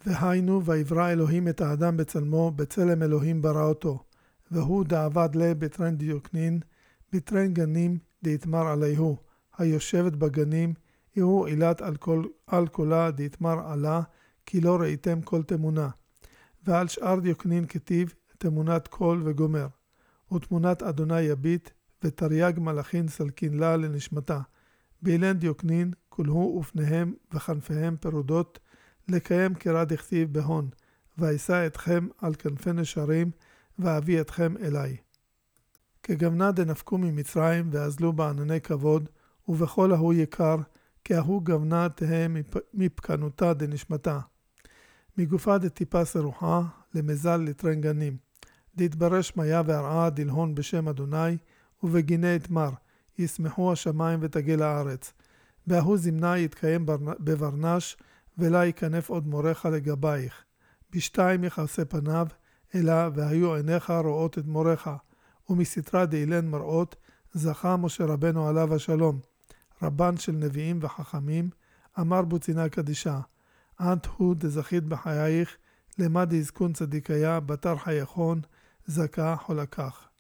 והיינו ויברא אלוהים את האדם בצלמו, בצלם אלוהים ברא אותו. והוא דעבד לה בטרן דיוקנין, בטרן גנים דהתמר עליהו, היושבת בגנים, הוא עילת על קולה דהתמר עלה, כי לא ראיתם כל תמונה. ועל שאר דיוקנין כתיב תמונת קול וגומר. ותמונת אדוני יביט, ותרי"ג מלאכין סלקין לה לנשמתה. באילן דיוקנין, כולהו ופניהם וכנפיהם פרודות, לקיים קרא דכתיב בהון, ואשא אתכם על כנפי נשרים, ואביא אתכם אליי. כגוונה דנפקו ממצרים, ואזלו בענני כבוד, ובכל ההוא יקר, כי ההוא גוונה תהא מפקנותה דנשמתה. מגופה דטיפה סרוחה, למזל לטרן גנים. דתברש מיה והרעה דלהון בשם אדוני, ובגיני אתמר, ישמחו השמיים ותגל הארץ. וההוא זמנה יתקיים בברנש, ולה יכנף עוד מורך לגבייך. בשתיים יכסה פניו, אלא והיו עיניך רואות את מורך. ומסתרה דאילן מראות, זכה משה רבנו עליו השלום. רבן של נביאים וחכמים, אמר בוצינה קדישה. עד הוא דזכית בחייך, למה דזקון צדיקיה, בתר חייכון, זכה חולקך.